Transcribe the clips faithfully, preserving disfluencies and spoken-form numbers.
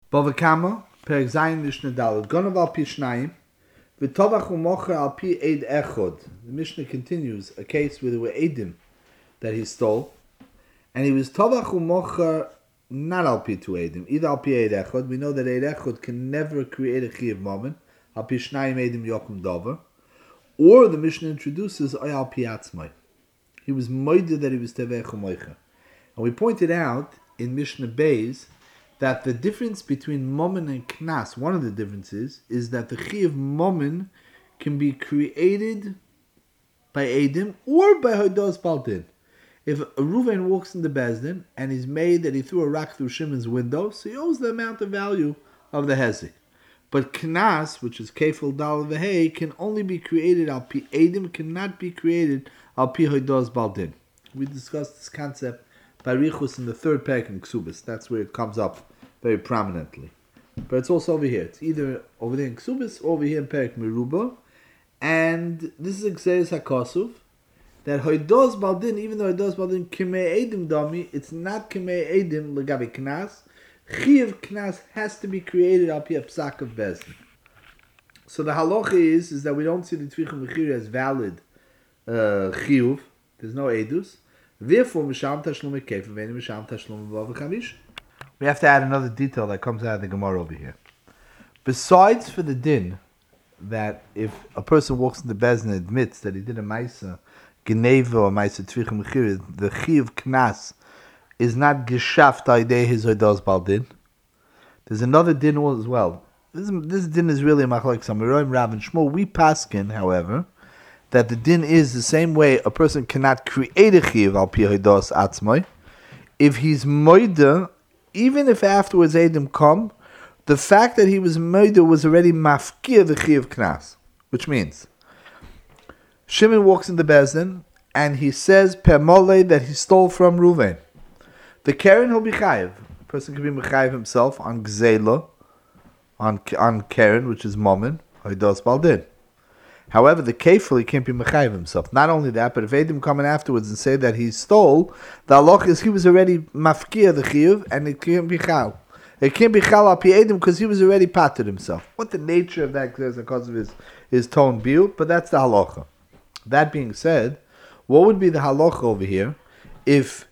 Bava Kama, Perek Zayin Mishnah Daled, Gonav al pi shnayim, v'tovach u'mocher al pi eid echod. The Mishnah continues a case where there were eidim that he stole, and he was tovach u'mocher not al pi two eidim, either al pi eid echod. We know that eid echod can never create a chiyuv moment, al pi shnayim eidim yokum dover, or the Mishnah introduces oy al pi atzmai. He was moide that he was tevech u'moicher. And we pointed out in Mishnah Beis that the difference between Momen and Knas, one of the differences, is that the Chi of Momen can be created by Eidim or by Hodos Baldin. If Reuven walks in the Bezdin and he's made that he threw a rock through Shimon's window, so he owes the amount of value of the Hezek. But Knas, which is Kefil Dal Vehei, can only be created al Pi Eidim, cannot be created al Pi Hodos Baldin. We discussed this concept by Richus in the third parak in Ksubis. That's where it comes up very prominently. But it's also over here. It's either over there in Ksubis or over here in Perek Meruba. And this is Xeris HaKosuf, that Hoidos Baldin, even though Hoidos Baldin Kimei Eidim Dami, it's not Kimei Eidim Legabi Knas. Chiv Knas has to be created al Pi Psak of Bezdin. So the halacha is, is that we don't see the Tvichum Mechir as valid uh, Chiyuv. There's no Eidus. Therefore, Misham Tashlum Ekef, Veni Misham Tashlum Vav Chamish. We have to add another detail that comes out of the Gemara over here. Besides for the din, that if a person walks in the Bezdin and admits that he did a Maisa, Geneva or Maisa Tvichum Mechir, the Chiv Knas is not Geshaft Aidei his Hodos Baldin. There's another din as well. This, this din is really a Machlok Samaroim, Rav and Shmuel. We paskin, however, that the din is the same way a person cannot create a chiv al pi hodos atzmai. If he's moida, even if afterwards Eidim come, the fact that he was moida was already mafkir the chiv knas. Which means, Shimon walks in the Bezdin and he says per mole that he stole from Reuven. The Karen will be chayiv. A person can be mechayiv himself on gzela, on on Karen, which is momen, hodos baldin. However, the kefil, he can't be mechayiv himself. Not only that, but if Eidim come in afterwards and say that he stole, the halach is he was already mafkir the chiyuv, and it can't be chal. It can't be chal al pi Eidim because he was already patted himself. What the nature of that is because of his, his tone biu, but that's the halacha. That being said, what would be the halacha over here if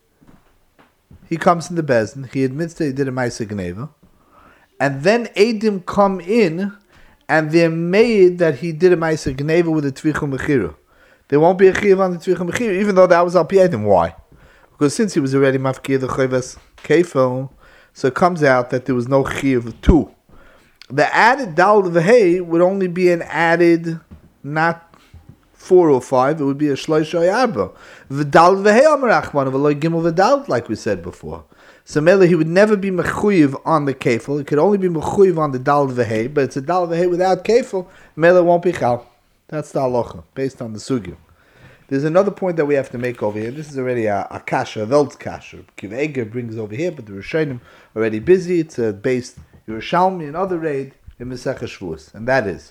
he comes in the Bezdin, he admits that he did a Maisa Gneva, and then Eidim come in and they're made that he did a Maisa Gneva with a Tvichum Mechiru. There won't be a Chiv on the Tvichum Mechiru, even though that was Al Pi Eidim. Why? Because since he was already Mafkir the Chayvas Kefil, so it comes out that there was no Chiv of two. The added Dal Vehei would only be an added, not four or five, it would be a Shlosh or Arba. V'Dal Vehei Amarachman, V'Loi Gimel V'Dal, like we said before. So Mele, he would never be mechuyev on the kefil. It could only be mechuyev on the dal v'hei, but it's a dal v'hei without kefil. Mele won't be chal. That's the halacha, based on the sugya. There's another point that we have to make over here. This is already a, a kasha, a velt kasha. Kiv Eger brings over here, but the Rishonim are already busy. It's a based Yerushalmi and other raid in Masechah Shavuos, and that is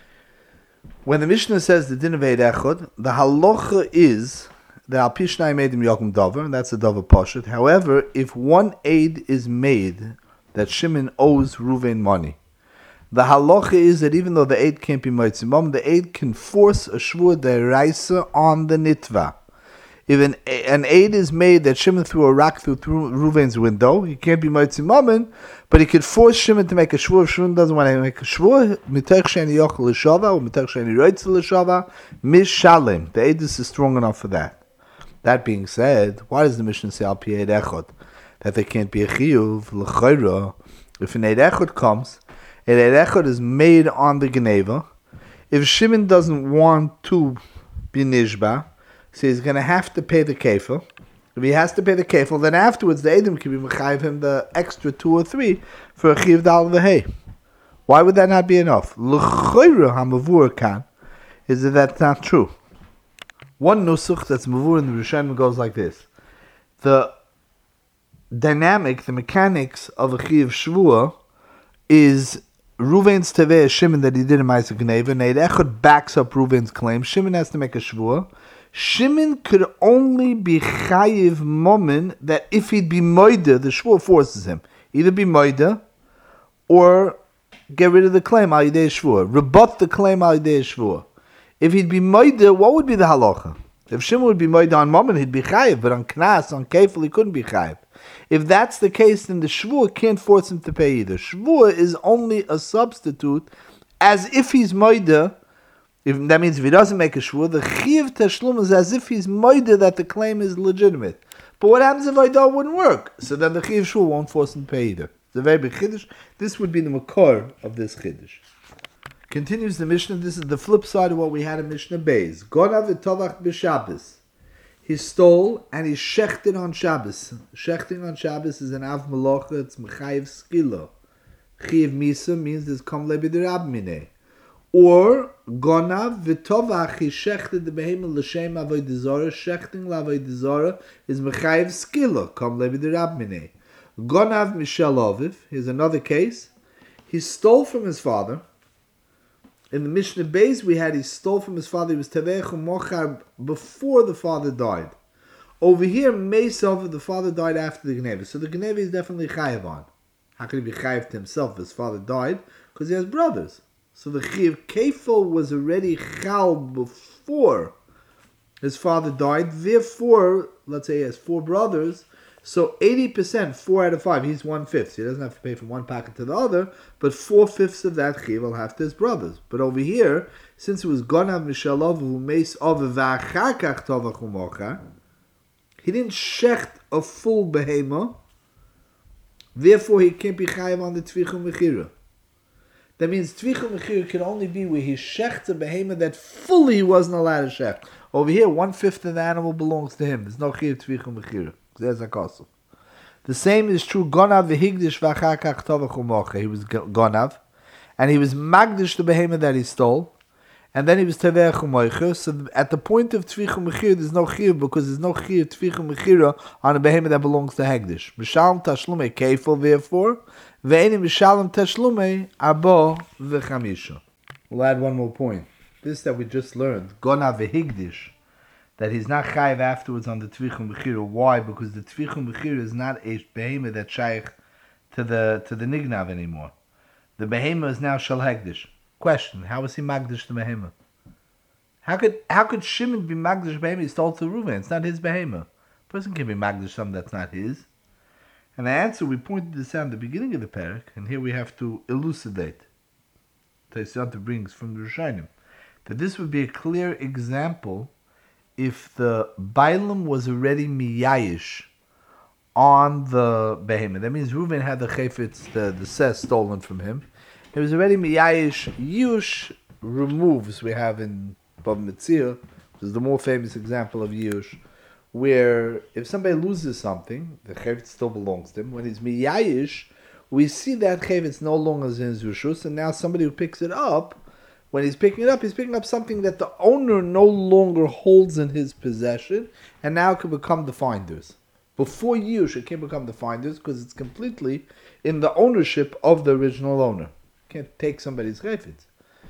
when the Mishnah says the din of Eid Echad, the halacha is the al pi shnayim eidim yokum dover, and that's the dover poshet. However, if one aid is made that Shimon owes Reuven money, the halacha is that even though the aid can't be moitzimam, the aid can force a shvur deraisa on the nitva. If an, an aid is made that Shimon threw a rock through, through Reuven's window, he can't be moitzimam, but he could force Shimon to make a shvur. If Shimon doesn't want to make a shvur, mitach sheni yochel l'shava, or mitach sheni roitz l'shava, mishalem. The aid is strong enough for that. That being said, why does the Mishnah say al pi eid echad that there can't be a chiyuv l'chayra? If an eid echad comes, an eid echad is made on the geneva. If Shimon doesn't want to be nishba, so he's going to have to pay the kefil. If he has to pay the kefil, then afterwards the edim can be mechayiv him the extra two or three for a chiyuv dal v'hei. Why would that not be enough? L'chayra hamavur kan is that that's not true. One nusach that's mavur in the Rishonim goes like this: the dynamic, the mechanics of a chiyuv shvua is Reuven's teveh Shimon that he did in Ma'aser Gneva, and Eid Echad backs up Reuven's claim. Shimon has to make a shvua. Shimon could only be chayiv momen that if he'd be moida, the shvua forces him either be moida or get rid of the claim al yidei shvua, rebut the claim al yidei shvua. If he'd be moida, what would be the halacha? If Shimon would be moida on Mammon, he'd be chayiv, but on Knas, on Kefil, he couldn't be chayiv. If that's the case, then the shvua can't force him to pay either. Shvua is only a substitute, as if he's moida. If that means if he doesn't make a shvua, the chiv tashlum is as if he's moida that the claim is legitimate. But what happens if Aidah wouldn't work? So then the chiv shvua won't force him to pay either. It's a very big chiddush. This would be the makor of this chiddush. Continues the Mishnah. This is the flip side of what we had in Mishnah Beis. Gonav v'tovach b'Shabbos. He stole and he shechted on Shabbos. Shechting on Shabbos is an av malocha. It's mechayiv skilo. Chiv misa means there's kom lebi derab mineh. Or gonav v'tovach, he shechted the behemah l'shem avodah zarah. Shechting l'avodah zarah is mechayiv skilo. Kom lebi derab mineh. Gonav mishel aviv. Here's another case. He stole from his father. In the Mishnah Beis, we had he stole from his father. He was tevech u'mochar before the father died. Over here, Meisov, the father died after the Gneva. So the Gneva is definitely chayiv on. How could he be chayiv to himself if his father died? Because he has brothers. So the chayiv kefil was already chal before his father died. Therefore, let's say he has four brothers. So eighty percent, four out of five, he's one-fifth. So he doesn't have to pay from one packet to the other, but four-fifths of that chiv will have to his brothers. But over here, since it was Gonav Mishalov, who meis of v'achakach tovach u'mocha, he didn't shecht a full behema, therefore he can't be chayiv on the tvichu mechira. That means tvichu mechira can only be where he shechts a behema that fully he wasn't allowed to shecht. Over here, one-fifth of the animal belongs to him. There's no chiv tvichu mechira. There's a kosov. The same is true. Gonav v'higdish v'achakach tovach u'mocha. He was gonav, and he was magdish the behema that he stole, and then he was tevech u'moicha. So at the point of tvichu mechira, there's no chiyuv because there's no chiyuv tvichu mechira on a behema that belongs to hegdish. Mishalem tashlume kefil, therefore, ve'enim mishalem tashlume abo v'chamisha. We'll add one more point. This that we just learned, gonav v'higdish, that he's not chayiv afterwards on the tvichum b'chira. Why? Because the tvichum b'chira is not a behema that's shaykh to the to the nignav anymore. The behema is now shal hegdish. Question: how is he magdish the behema? How could how could Shimon be magdish behema? He stole to Reuven. It's not his behema. A person can be magdish something that's not his. And the answer, we pointed this out in the beginning of the parak, and here we have to elucidate. Taisanta brings from the Rishonim that this would be a clear example. If the Bailam was already miyayish on the behemah, that means Reuven had the chayfetz, the the ses stolen from him. It was already miyayish. Yush removes. We have in Bava Metzia, which is the more famous example of yush, where if somebody loses something, the chayfetz still belongs to him. When he's miyayish, we see that chayfetz no longer is in his rishus, and now somebody who picks it up. When he's picking it up, he's picking up something that the owner no longer holds in his possession, and now it can become the finder's. Before Yush, it can become the finder's because it's completely in the ownership of the original owner. You can't take somebody's chayfetz.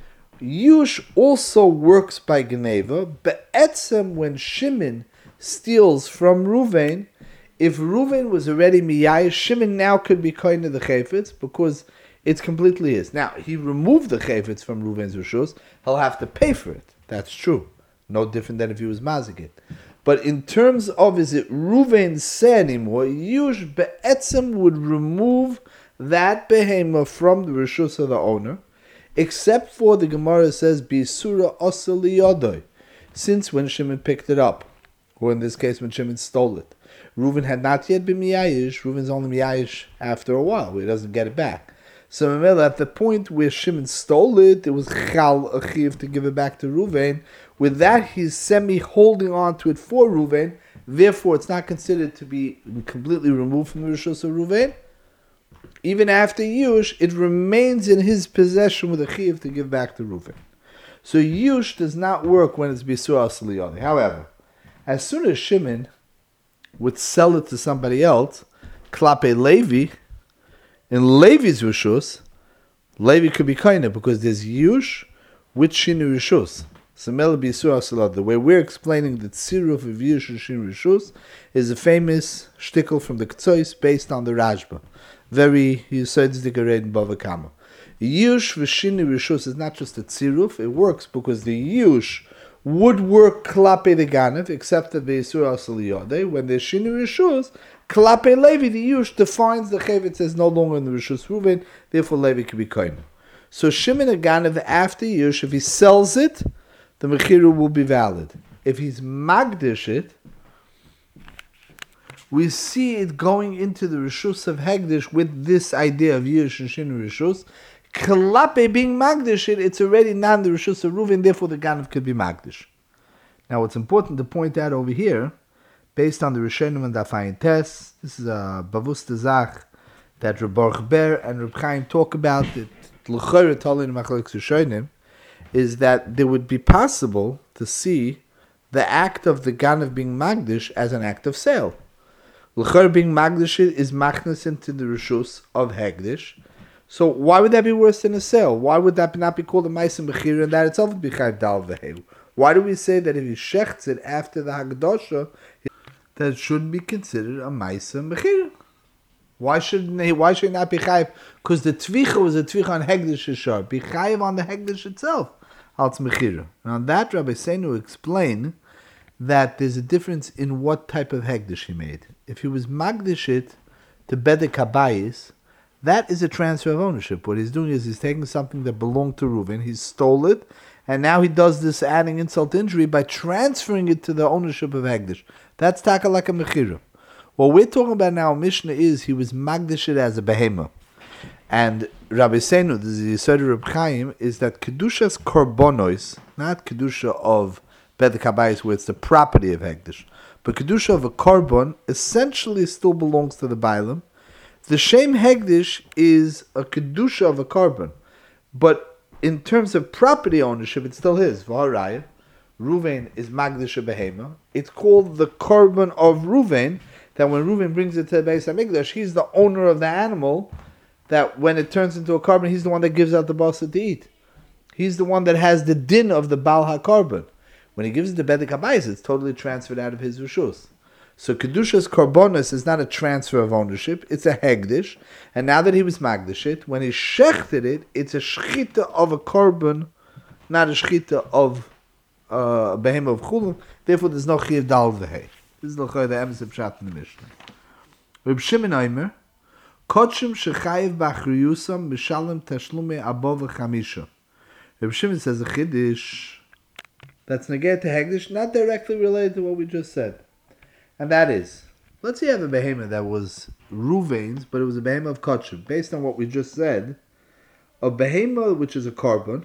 Yush also works by Geneva, but etzem, when Shimon steals from Reuven, if Reuven was already miyayish, Shimon now could be kind of the chayfetz because it's completely his. Now, he removed the chayfetz from Reuven's rishus. He'll have to pay for it. That's true. No different than if he was mazigit. But in terms of is it Reuven's say anymore, Yush be'etzem would remove that behema from the rishus of the owner, except for the Gemara says bisura oseli yodoi, since when Shimon picked it up, or in this case when Shimon stole it. Reuven had not yet been miyayish. Reuven's only miyayish after a while, where he doesn't get it back. So at the point where Shimon stole it, it was chal achiv to give it back to Reuven. With that, he's semi-holding on to it for Reuven. Therefore, it's not considered to be completely removed from the rishus of Reuven. Even after Yush, it remains in his possession with a chiv to give back to Reuven. So Yush does not work when it's bisur asaliyoni. However, as soon as Shimon would sell it to somebody else, klape Levi, in Levi's rishus, Levi could be kinder because there's Yush with Shinu rishus. So the way we're explaining the tziruf of Yush and Shinu rishus is a famous shtickle from the Ktsois based on the Rashba. very Yesodistic in Bava Kama. Yush v'shini rishus is not just a tziruf, it works because the yush would work klape the ganev, except that the Yisur Asaliyode, when the shini rishus, klape Levi, the yush defines the chevet, says no longer in the rishus Ruven, therefore Levi can be kohen. So Shimon a ganev after yush, if he sells it, the mechiru will be valid. If he's magdish it, we see it going into the rishus of hegdish with this idea of yush and shini rishus. Klape being magdish it, it's already not the rishus of Ruven, therefore the ganev could be magdish. Now, what's important to point out over here, based on the Rishonim and Dafayin Tes, this is a Bavus Tezach that Reb Baruch Ber and Reb Chaim talk about, it, is that there would be possible to see the act of the ganev being magdish as an act of sale. L'chor being magdish is machnas into the rishus of hegdish. So why would that be worse than a sale? Why would that not be called a ma'aseh bechira and that itself would be chayv dal v'heu? Why do we say that if he shechts it after the hagdosha, that it shouldn't be considered a ma'aseh bechira? Why shouldn't he? Why should it not be chayv? Because the tvicha was a tvicha on hegdish yishar. Be chayv on the hegdish itself. Als mechira. And on that, Rabbi Seinu explained that there's a difference in what type of hegdish he made. If he was magdish it to bedek habayis, that is a transfer of ownership. What he's doing is he's taking something that belonged to Reuven, he stole it, and now he does this adding insult to injury by transferring it to the ownership of hegdish. That's taka like a mechira. What we're talking about now, Mishnah, is he was magdish it as a behema. And Rabbi Seinu, the Yisod Reb Chaim, is that kedushas korbonos, not kedusha of bedek habayis, where it's the property of hegdish, but kedusha of a korbon essentially still belongs to the bailam. The shem hegdish is a kedusha of a korban, but in terms of property ownership, it's still his. V'haraya, Ruvain is magdish a behema. It's called the korban of Ruvain. That when Ruvain brings it to the Beis Hamikdash, he's the owner of the animal. That when it turns into a korban, he's the one that gives out the basa to eat. He's the one that has the din of the Baal HaKorban. When he gives it to bedek habayis, it's totally transferred out of his rishus. So Kedushas Korbonos is not a transfer of ownership, it's a hegdish. And now that he was magdish it, when he shechted it, it's a shchita of a korban, not a shchita of uh, a behem of chulun. Therefore, there's no chiyav dal v'hei. This is the emes of pshat in the Mishnah. Reb Shimon Omer, Kodshim shechayiv b'achriyusam b'shalem tashlume abo v'chamisha. Reb Shimon says a chiddush that's neged to hegdish, not directly related to what we just said. And that is, let's say you have a behemoth that was Ruvain's, but it was a behemoth of Kodshim. Based on what we just said, a behemoth which is a korban,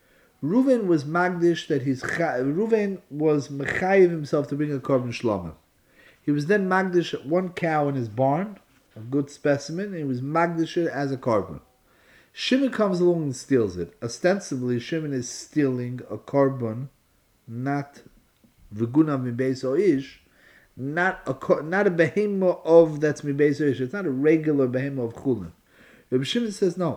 Ruvain was magdish that he's Ruvain was mechayiv himself to bring a korban shlama. He was then magdish one cow in his barn, a good specimen, and he was magdish it as a korban. Shimon comes along and steals it. Ostensibly, Shimon is stealing a korban, not v'guna mibeis oish, not a not a behemoth of that's mibeis oish. It's not a regular behemoth of chulin. Rabbi Shimon says no.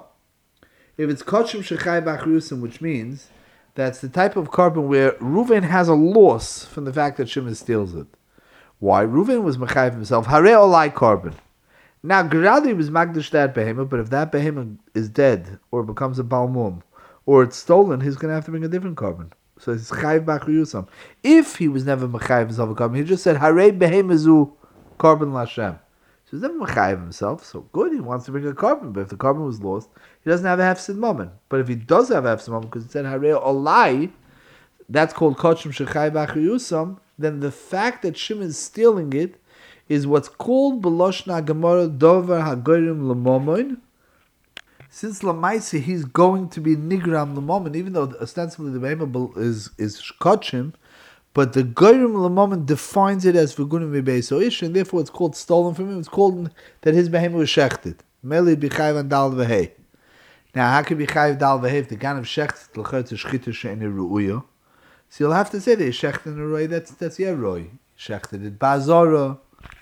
If it's kodshim shechai b'achriyusim, which means that's the type of korban where Reuven has a loss from the fact that Shimon steals it. Why? Reuven was mechayiv himself. Harei olai korban. Now, Geradi was magdish that behemoth, but if that behemoth is dead, or becomes a balmum, or it's stolen, he's going to have to bring a different korban. So it's chayiv b'achriyusam. If he was never mechayiv himself a korban, he just said, Harei behemoth korban l'Hashem. So he's never mechayiv himself, so good, he wants to bring a korban, but if the korban was lost, he doesn't have a hefsid moment. But if he does have a hefsid moment, because it said Harei olai, that's called kodshim shechai b'achriyusam, then the fact that Shimon is stealing it is what's called Beloshna Gemara Dover Hagorim L'Momon. Since Lamaisi he's going to be Nigram L'Momon, even though ostensibly the behemoth is is Kodshim, but the Gorim L'Momon defines it as V'gunim Mibeis Oish, and therefore it's called stolen from him. It's called that his behemoth was shechted. Meli B'chayv and Dal V'hei. Now, how can be Chayv Dal V'hei if the gan of shechted l'chayt shchita she'eni ru'uyo? So you'll have to say that he shechted in a roy. That's that's Yeroi. Shechted it Bazara.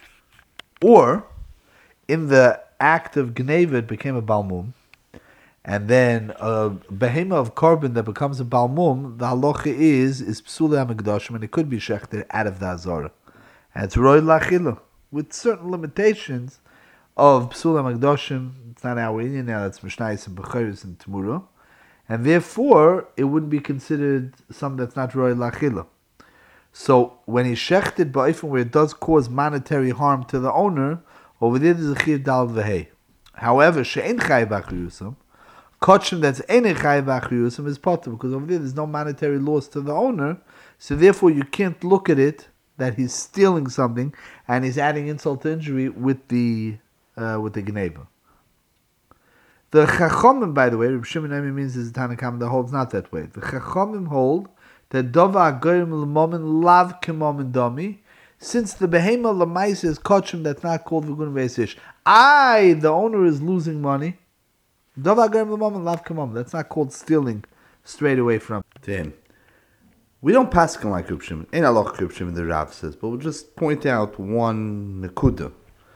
Or, in the act of Gneva, it became a Balmum, and then a behemoth of korban that becomes a Balmum, the halacha is, is Psula HaMikdashim, and it could be shechted out of the Azara. And it's Roy Lachila, with certain limitations of Psula Magdoshim. It's not our Indian now, that's Mishnayos and Bechoros and Temura. And therefore, it wouldn't be considered something that's not Roy Lachila. So, when he's shechted ba'ifin where it does cause monetary harm to the owner, over there there's a Chiv Dal V'hei. However, She'en Chayiv Achriyusam, Kotchim that's Ein Chayiv Achriyusam is potter, because over there there's no monetary loss to the owner, so therefore you can't look at it that he's stealing something and he's adding insult to injury with the uh, with the Gneva. The Chachomim, by the way, Reb Shimon Emi means is a Tanakam that holds not that way. The Chachomim hold that Dova Agorim L'momen Lav Kemomen Domi, since the Behema L'mais is Kotchim that's not called V'gun Ve'esish. I, the owner, is losing money. Dova Agorim L'momen Lav Kemomen, that's not called stealing straight away from to him. We don't pass him like Reb Shimon. Ain't Aloch Reb Shimon, the Rav says, but we'll just point out one Nekuda.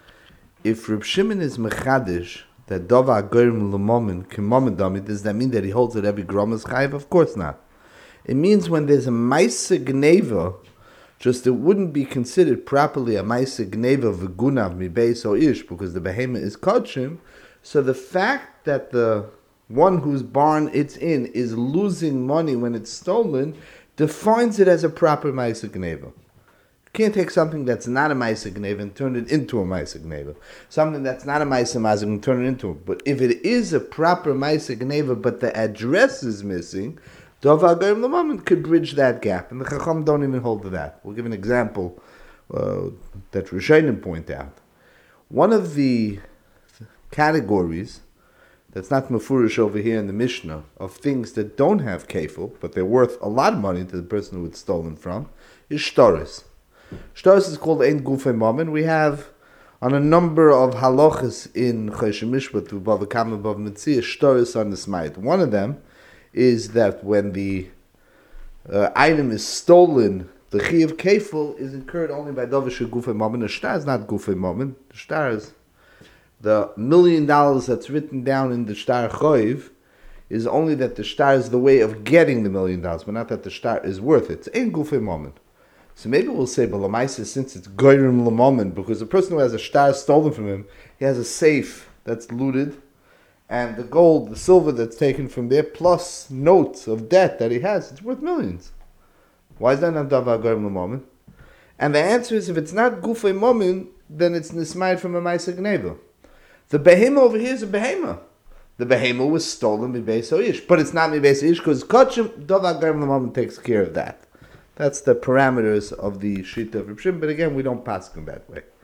If Reb Shimon is Mechadish, that Dova Agorim L'momen Kemomen Domi, does that mean that he holds that every Grom is Chayiv? Of course not. It means when there's a Maisa Gneva, just it wouldn't be considered properly a Maisa Gneva V'gunav Mibeis or Ish, because the Behema is Kodshim. So the fact that the one whose barn it's in is losing money when it's stolen defines it as a proper Maisa Gneva. You can't take something that's not a Maisa Gneva and turn it into a Maisa Gneva. Something that's not a Maisa Mazik and turn it into it. But if it is a proper Maisa Gneva, but the address is missing, Dova Agorim L'momen could bridge that gap. And the Chacham don't even hold to that. We'll give an example uh, that Rishonim point out. One of the categories that's not mefurish over here in the Mishnah of things that don't have kefil, but they're worth a lot of money to the person who it's stolen from, is shtoris. Shtoris is called ein gufei momen. We have on a number of halachas in Choshen Mishpat, Bava Kama, Bava Metzia, shtoris on the smite. One of them is that when the uh, item is stolen, the chi of kefil is incurred only by davar gufei momen. The shtar is not gufei momen. The shtar is the million dollars that's written down in the shtar choiv is only that the shtar is the way of getting the million dollars, but not that the shtar is worth it. It's ein gufei momen. So maybe we'll say, but Lamaisa, since it's goyrim l'momen, because the person who has a shtar stolen from him, he has a safe that's looted, and the gold, the silver that's taken from there, plus notes of debt that he has, it's worth millions. Why is that not davar goyrim l'momen? And the answer is, if it's not gufei momen, then it's nismayed from a Maisa Gneva. The behema over here is a behema. The behema was stolen mibeis ish, but it's not mibeis ish because kachim davar goyrim l'momen takes care of that. That's the parameters of the Shita of Reb Shimon, but again, we don't pass them that way.